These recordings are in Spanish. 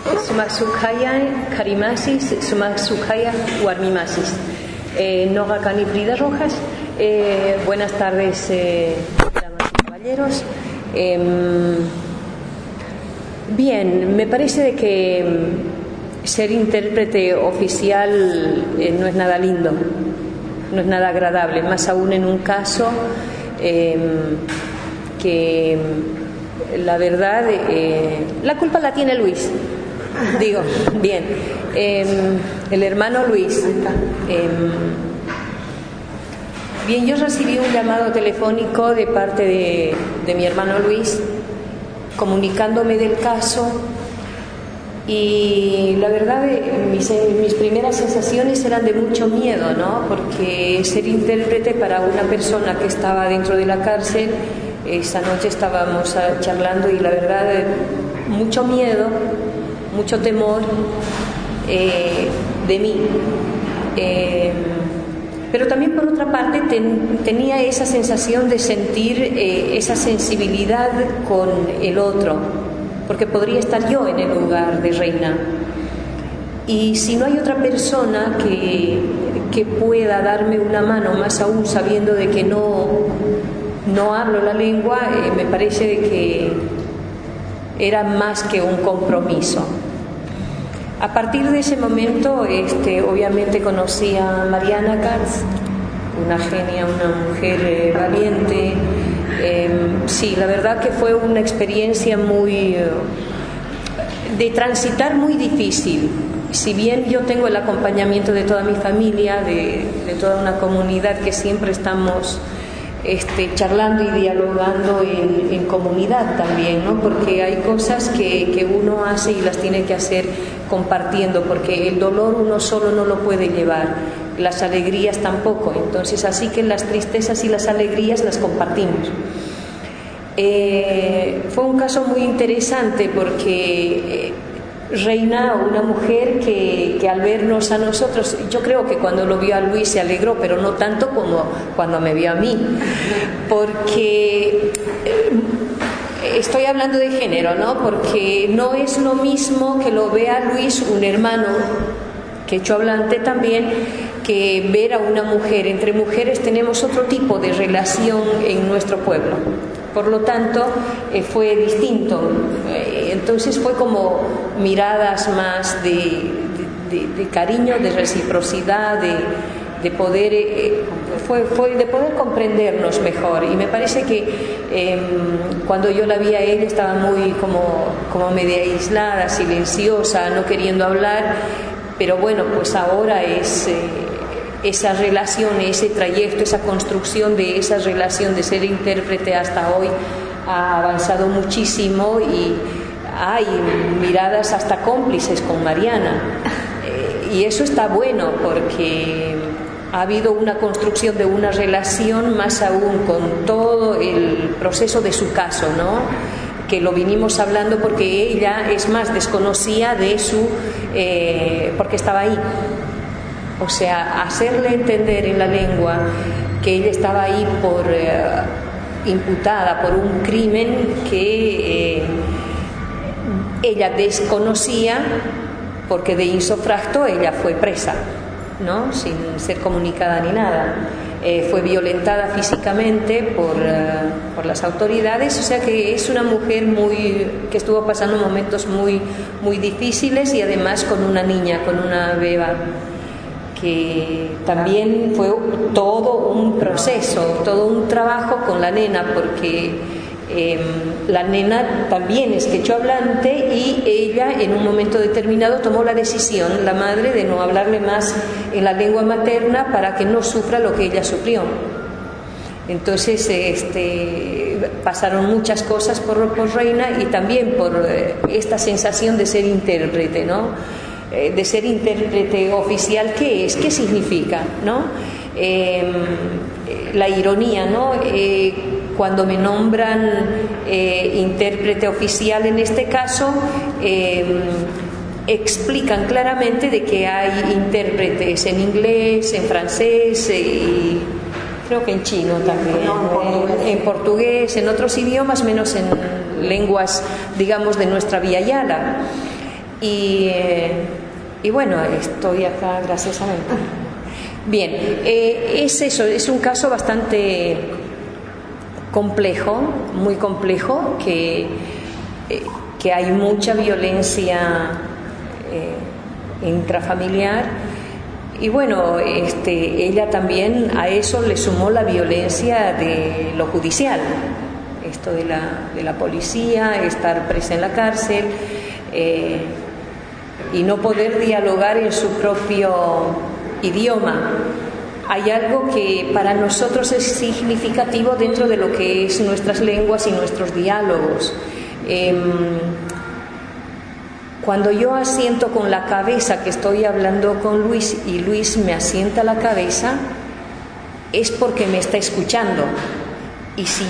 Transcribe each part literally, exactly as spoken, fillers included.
Sumaksukaya Karimasis, Sumaksukaya Warmimasis. Eh, Noga Canibrida Rojas, eh, buenas tardes, eh, damas y caballeros. Eh, bien, me parece de que ser intérprete oficial eh, no es nada lindo, no es nada agradable, más aún en un caso eh, que la verdad, eh, la culpa la tiene Luis. Digo, bien, eh, el hermano Luis. Eh, bien, yo recibí un llamado telefónico de parte de, de mi hermano Luis, comunicándome del caso, y la verdad, mis, mis primeras sensaciones eran de mucho miedo, ¿no? Porque ser intérprete para una persona que estaba dentro de la cárcel, esa noche estábamos charlando y la verdad, mucho miedo, mucho temor eh, de mí, eh, pero también por otra parte ten, tenía esa sensación de sentir eh, esa sensibilidad con el otro, porque podría estar yo en el lugar de Reina, y si no hay otra persona que, que pueda darme una mano, más aún sabiendo de que no, no hablo la lengua, eh, me parece de que era más que un compromiso. A partir de ese momento, este, obviamente conocí a Mariana Katz, una genia, una mujer eh, valiente. Eh, sí, la verdad que fue una experiencia muy eh, de transitar muy difícil. Si bien yo tengo el acompañamiento de toda mi familia, de, de toda una comunidad que siempre estamos Este, charlando y dialogando en, en comunidad también, ¿no? Porque hay cosas que, que uno hace y las tiene que hacer compartiendo, porque el dolor uno solo no lo puede llevar, las alegrías tampoco, entonces así que las tristezas y las alegrías las compartimos. Eh, fue un caso muy interesante porque eh, Reina, una mujer que, que al vernos a nosotros, yo creo que cuando lo vio a Luis se alegró, pero no tanto como cuando me vio a mí, porque eh, estoy hablando de género, ¿no? Porque no es lo mismo que lo vea Luis, un hermano quechohablante también, que ver a una mujer. Entre mujeres tenemos otro tipo de relación en nuestro pueblo. Por lo tanto, eh, fue distinto. Eh, entonces fue como miradas más de, de, de cariño, de reciprocidad, de, de poder eh, fue, fue de poder comprendernos mejor. Y me parece que eh, cuando yo la vi a ella estaba muy como, como media aislada, silenciosa, no queriendo hablar. Pero bueno, pues ahora es eh, esa relación, ese trayecto, esa construcción de esa relación de ser intérprete hasta hoy ha avanzado muchísimo y hay miradas hasta cómplices con Mariana. Eh, y eso está bueno porque ha habido una construcción de una relación, más aún con todo el proceso de su caso, ¿no? Que lo vinimos hablando porque ella, es más, desconocía de su... Eh, porque estaba ahí. O sea, hacerle entender en la lengua que ella estaba ahí por eh, imputada por un crimen que eh, ella desconocía, porque de insofracto ella fue presa, ¿no? Sin ser comunicada ni nada. Eh, fue violentada físicamente por, uh, por las autoridades, o sea que es una mujer muy que estuvo pasando momentos muy, muy difíciles, y además con una niña, con una beba, que también fue todo un proceso, todo un trabajo con la nena, porque eh, la nena también es quechohablante y ella en un momento determinado tomó la decisión, la madre, de no hablarle más en la lengua materna para que no sufra lo que ella sufrió. Entonces este, pasaron muchas cosas por, por Reina, y también por eh, esta sensación de ser intérprete, ¿no? Eh, de ser intérprete oficial. ¿Qué es? ¿Qué significa? ¿No? Eh, la ironía, ¿no? Eh, cuando me nombran eh, intérprete oficial en este caso, eh, explican claramente de que hay intérpretes en inglés, en francés eh, y creo que en chino también, no, en, portugués. En, en portugués, en otros idiomas, menos en lenguas, digamos, de nuestra Via Yala. Y, eh, y bueno, estoy acá gracias a él. Bien, eh, es eso, es un caso bastante complejo, muy complejo, que, eh, que hay mucha violencia eh, intrafamiliar. Y bueno, este, ella también a eso le sumó la violencia de lo judicial, esto de la, de la policía, estar presa en la cárcel eh, y no poder dialogar en su propio idioma. Hay algo que para nosotros es significativo dentro de lo que es nuestras lenguas y nuestros diálogos. Eh, Cuando yo asiento con la cabeza que estoy hablando con Luis y Luis me asienta la cabeza, es porque me está escuchando. Y si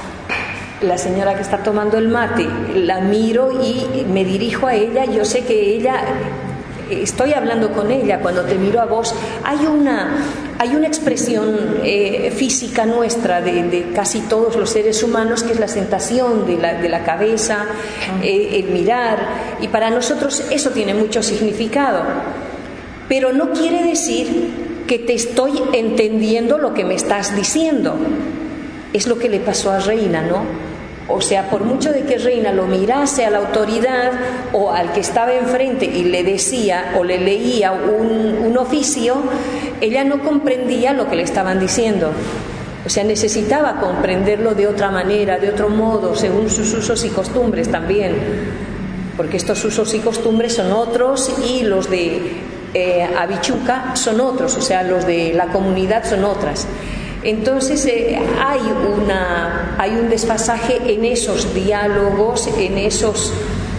la señora que está tomando el mate la miro y me dirijo a ella, yo sé que ella, estoy hablando con ella. Cuando te miro a vos, hay una, hay una expresión eh, física nuestra de, de casi todos los seres humanos, que es la sentación de la, de la cabeza, eh, el mirar, y para nosotros eso tiene mucho significado, pero no quiere decir que te estoy entendiendo lo que me estás diciendo. Es lo que le pasó a Reina, ¿no? O sea, por mucho de que Reina lo mirase a la autoridad o al que estaba enfrente y le decía o le leía un, un oficio, ella no comprendía lo que le estaban diciendo. O sea, necesitaba comprenderlo de otra manera, de otro modo, según sus usos y costumbres también, porque estos usos y costumbres son otros y los de eh, Abichuca son otros, o sea, los de la comunidad son otras. Entonces eh, hay, una, hay un desfasaje en esos diálogos, en esos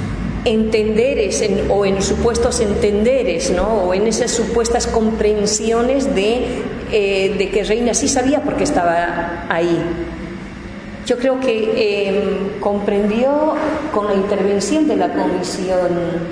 entenderes en, o en supuestos entenderes, ¿no? O en esas supuestas comprensiones de, eh, de que Reina sí sabía porque estaba ahí. Yo creo que eh, comprendió con la intervención de la Comisión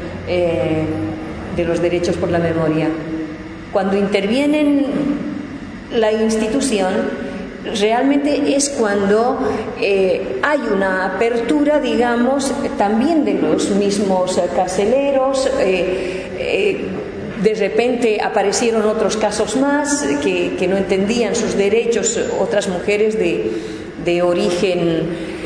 eh, de los Derechos por la Memoria. Cuando intervienen la institución, realmente es cuando eh, hay una apertura, digamos, también de los mismos carceleros. Eh, eh, de repente aparecieron otros casos más que, que no entendían sus derechos, otras mujeres de, de origen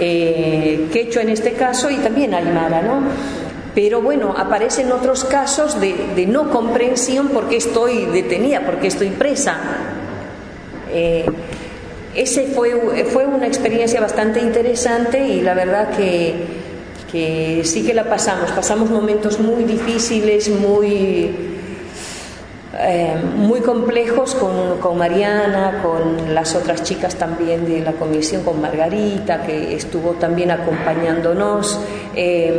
eh, quechua en este caso, y también aymara, ¿no? Pero bueno, aparecen otros casos de, de no comprensión. ¿Por qué estoy detenida? ¿Por qué estoy presa? Eh, ese fue, fue una experiencia bastante interesante, y la verdad que, que sí que la pasamos, pasamos momentos muy difíciles, muy, eh, muy complejos con, con Mariana, con las otras chicas también de la comisión, con Margarita, que estuvo también acompañándonos eh,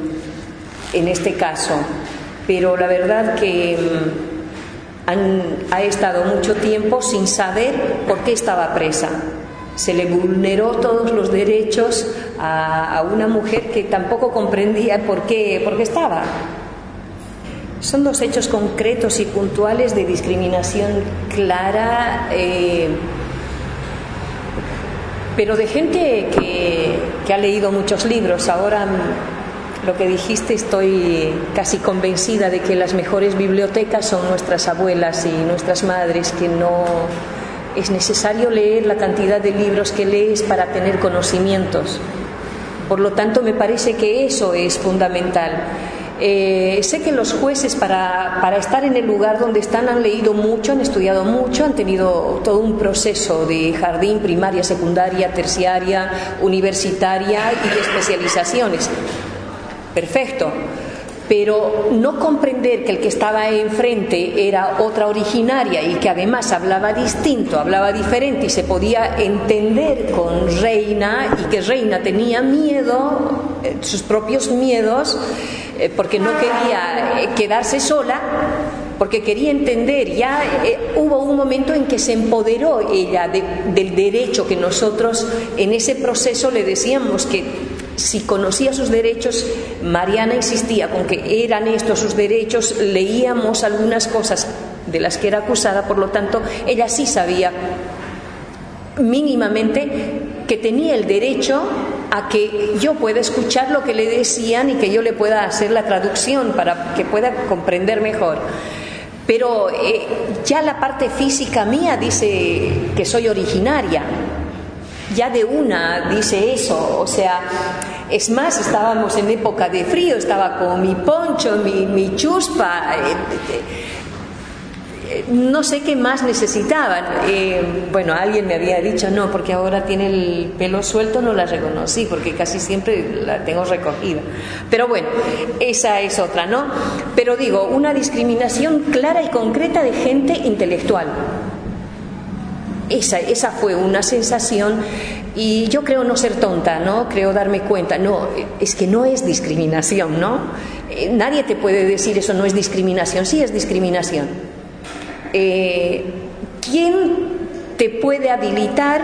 en este caso. Pero la verdad que Han, ha estado mucho tiempo sin saber por qué estaba presa. Se le vulneró todos los derechos a, a una mujer que tampoco comprendía por qué, por qué estaba. Son dos hechos concretos y puntuales de discriminación clara, eh, pero de gente que, que ha leído muchos libros. Ahora, lo que dijiste, estoy casi convencida de que las mejores bibliotecas son nuestras abuelas y nuestras madres, que no es necesario leer la cantidad de libros que lees para tener conocimientos. Por lo tanto, me parece que eso es fundamental. Eh, sé que los jueces, para, para estar en el lugar donde están, han leído mucho, han estudiado mucho, han tenido todo un proceso de jardín, primaria, secundaria, terciaria, universitaria y de especializaciones. Perfecto, pero no comprender que el que estaba enfrente era otra originaria y que además hablaba distinto, hablaba diferente, y se podía entender con Reina, y que Reina tenía miedo, eh, sus propios miedos, eh, porque no quería eh, quedarse sola, porque quería entender. Ya eh, hubo un momento en que se empoderó ella de, del derecho que nosotros en ese proceso le decíamos que si conocía sus derechos. Mariana insistía con que eran estos sus derechos, leíamos algunas cosas de las que era acusada, por lo tanto ella sí sabía mínimamente que tenía el derecho a que yo pueda escuchar lo que le decían y que yo le pueda hacer la traducción para que pueda comprender mejor. Pero eh, ya la parte física mía dice que soy originaria, ya de una dice eso, o sea, es más, estábamos en época de frío, estaba con mi poncho, mi, mi chuspa, eh, eh, no sé qué más necesitaban. Eh, bueno, alguien me había dicho, no, porque ahora tiene el pelo suelto, no la reconocí, porque casi siempre la tengo recogida. Pero bueno, esa es otra, ¿no? Pero digo, una discriminación clara y concreta de gente intelectual. Esa, esa fue una sensación, y yo creo no ser tonta, ¿no? Creo darme cuenta, no, es que no es discriminación, ¿no? Eh, nadie te puede decir eso no es discriminación, sí es discriminación. Eh, ¿Quién te puede habilitar?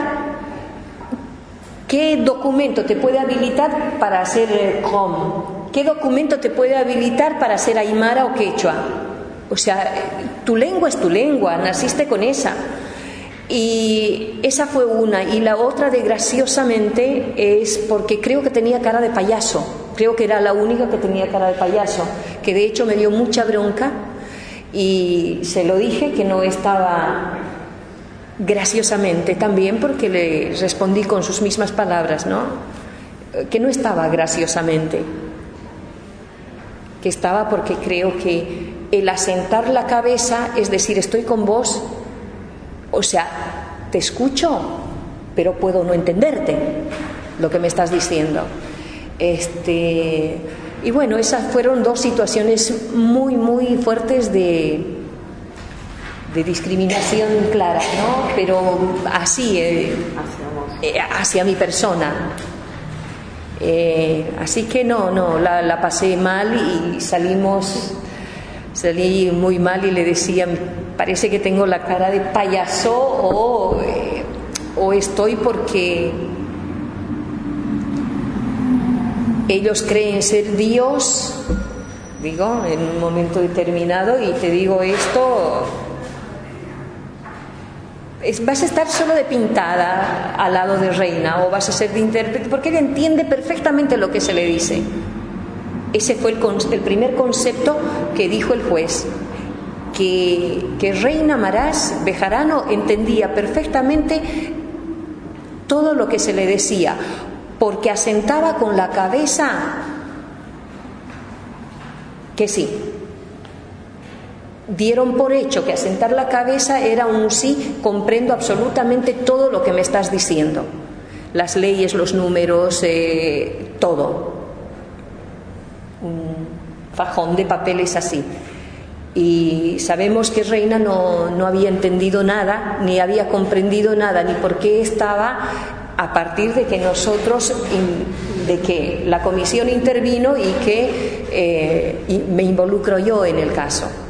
¿Qué documento te puede habilitar para ser rom? ¿Qué documento te puede habilitar para ser aymara o quechua? O sea, tu lengua es tu lengua, naciste con esa. Y esa fue una, y la otra, desgraciosamente, es porque creo que tenía cara de payaso, creo que era la única que tenía cara de payaso, que de hecho me dio mucha bronca y se lo dije que no estaba graciosamente también, porque le respondí con sus mismas palabras, ¿no? Que no estaba graciosamente, que estaba porque creo que el asentar la cabeza, es decir, estoy con vos. O sea, te escucho, pero puedo no entenderte lo que me estás diciendo. Este, y bueno, esas fueron dos situaciones muy, muy fuertes de, de discriminación clara, ¿no? Pero así, eh, hacia mi persona. Eh, así que no, no, la, la pasé mal y salimos... Salí muy mal y le decía, parece que tengo la cara de payaso o, eh, o estoy porque ellos creen ser Dios, digo, en un momento determinado, y te digo esto, es, vas a estar solo de pintada al lado de reina o vas a ser de intérprete, porque ella entiende perfectamente lo que se le dice. Ese fue el, el primer concepto que dijo el juez, que, que Reina Marás Bejarano entendía perfectamente todo lo que se le decía, porque asentaba con la cabeza que sí. Dieron por hecho que asentar la cabeza era un sí, comprendo absolutamente todo lo que me estás diciendo, las leyes, los números, eh, todo. Un fajón de papeles así. Y sabemos que Reina no, no había entendido nada, ni había comprendido nada, ni por qué estaba, a partir de que nosotros, de que la comisión intervino y que eh, y me involucro yo en el caso.